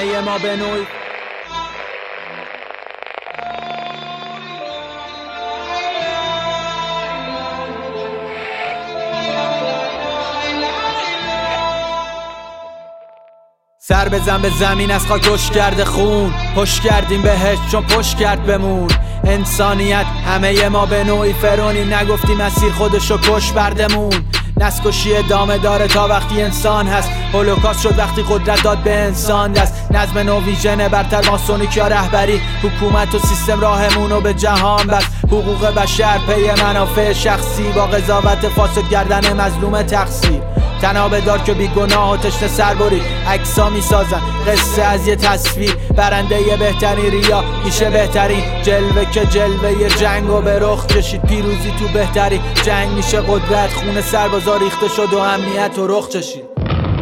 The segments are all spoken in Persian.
همه ما به نوعی سر بزن به زمین از خاک رش کرده خون، پشت کردیم بهش چون پشت کرد بمون. انسانیت همه ما به نوعی فرونی، نگفتیم مسیر خودشو کش بردمون. نسل‌کشی ادامه داره تا وقتی انسان هست، هولوکاست شد وقتی قدرت داد به انسان دست. نظم نوویژن برتر ماسونیک یا رهبری، حکومت و سیستم راهمونو به جهان بس. حقوق بشر پی منافع شخصی، با قضاوت فاسد گردن مظلوم تقصیر. تنابه دار که بی گناه و تشنه سربری، عکسا میسازن قصه از یه تصویر. برنده یه بهترین ریا میشه بهترین جلوه، که جلوه جنگو به رخ کشید. پیروزی تو بهترین جنگ میشه قدرت، خون سربازا ریخته شد و امنیت و رخ چشید.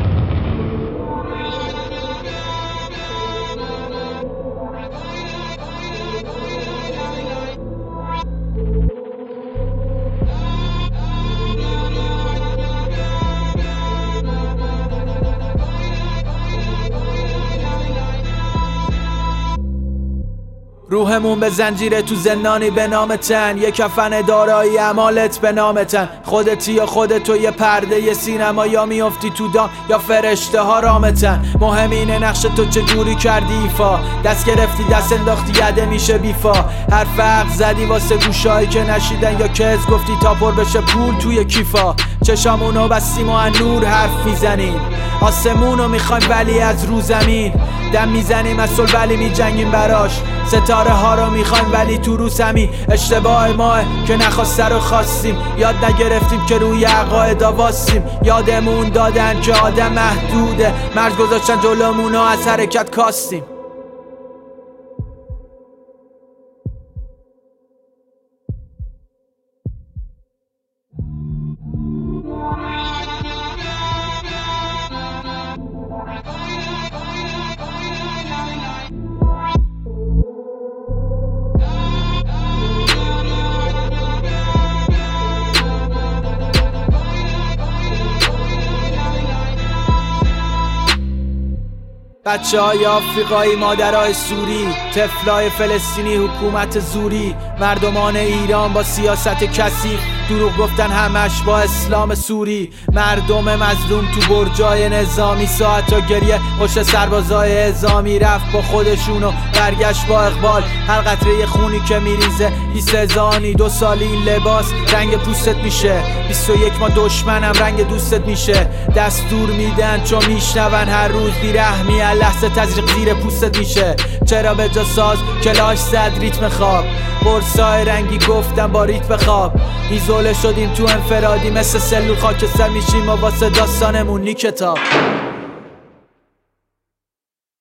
روحمون به زنجیره تو زندانی به نام تن، یه کفن دارایی اعمالت به نام تن. خودتی یا خودتو یه پرده یه سینما، یا میافتی تو دام یا فرشته ها رامتن. مهم اینه نقش تو چجوری کردی ایفا، دست گرفتی دست انداختی یده میشه بیفا. هر فرق زدی واسه گوشایی که نشیدن، یا کز گفتی تا پر بشه پول توی کیفا. چشامونو بستیم و نور حرف میزنیم، آسمونو میخوایم ولی از رو زمین. دم میزنیم از صلح ولی میجنگیم براش، ستاره ها رو میخوایم ولی تو رو زمین. اشتباه ماه که نخواسته رو خواستیم، یاد نگرفتیم که روی عقاید واسیم. یادمون دادن که آدم محدوده، مرز گذاشتن جلومون و از حرکت کاستیم. بچه‌های آفریقایی، مادرای سوری، طفلای فلسطینی، حکومت زوری. مردمان ایران با سیاست کثیف، دروغ گفتن همش با اسلام سوری. مردم مظلوم تو برجای نظامی، ساعتا گریه پشت سربازای اعزامی. رفت با خودشونو برگشت با اقبال، هر قطره خونی که میریزه بی‌سزانی. 2 سال این لباس رنگ پوستت میشه، 21 ماه دشمنم رنگ دوستت میشه. دستور میدن چون میشنون هر روز بیرحمی، لحظه تزریق زیر پوستت میشه. چرا به جا ساز کلاش زد ریتم خواب، قرصای رنگی گفتم با ریتم خواب. ایزوله شدیم تو انفرادی، مثل سلول خاکستر میشیم و واسه داستانمون نی کتاب.